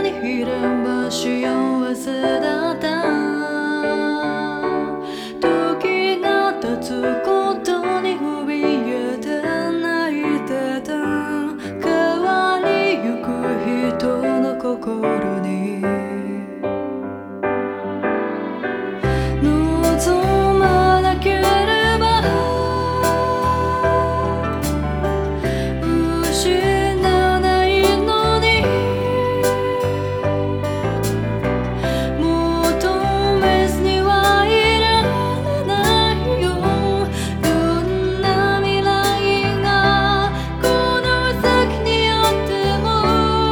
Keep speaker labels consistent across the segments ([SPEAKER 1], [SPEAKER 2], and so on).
[SPEAKER 1] にいれば幸せだった。時が経つことに怯えて泣いてた。変わりゆく人の心に望まなければ失わないのに、求めずにはいられないよ。どんな未来がこの先にあっても、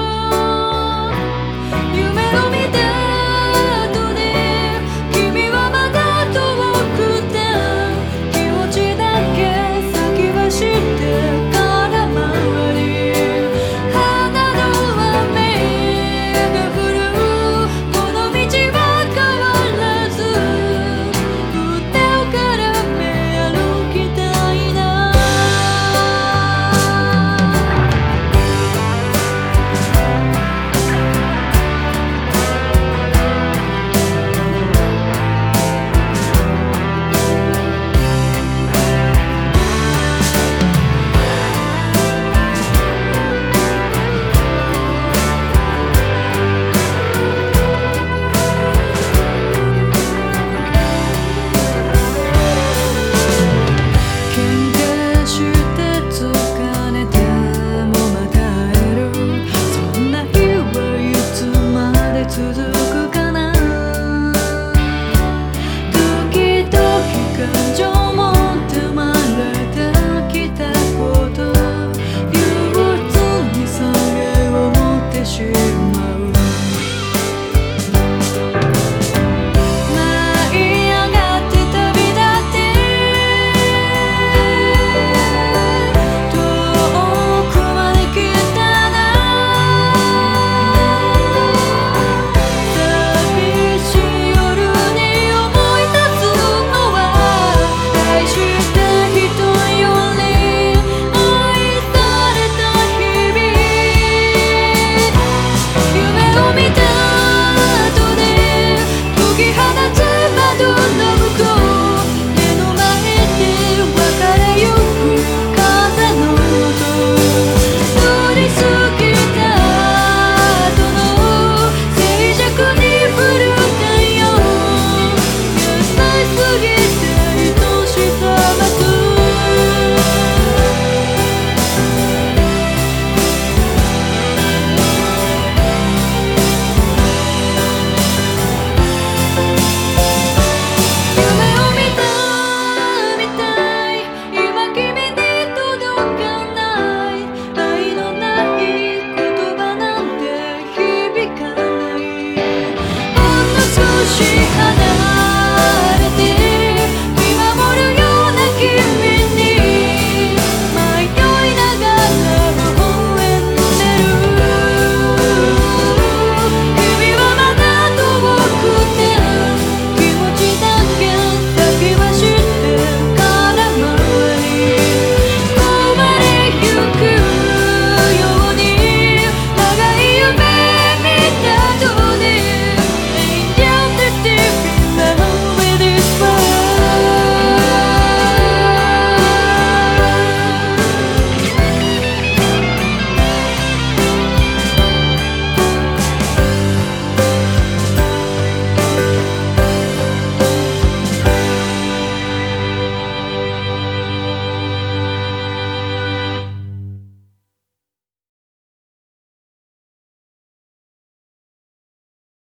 [SPEAKER 1] 夢を見た後に君はまだ遠くて、気持ちだけ先走って空回り、花の雨が降るこの道は変わらず、腕を絡め歩きたいな。喧嘩して疲れてもまた会える、そんな日はいつまで続くかな。時々感情も手まれてきたこと、憂鬱にそれを持ってしまう。舞い上がって旅立って遠くまで来たな。寂しい夜に思い出すのは、愛した人より愛された日々。夢を見た後で解き放つ窓の向こう、目の前で別れゆく風の音、通り過ぎた後の静寂に触る太陽、優しすぎて愛しさまつ。夢を見たみたい、今君に届かない、愛のない言葉なんて響かない。ほんの少し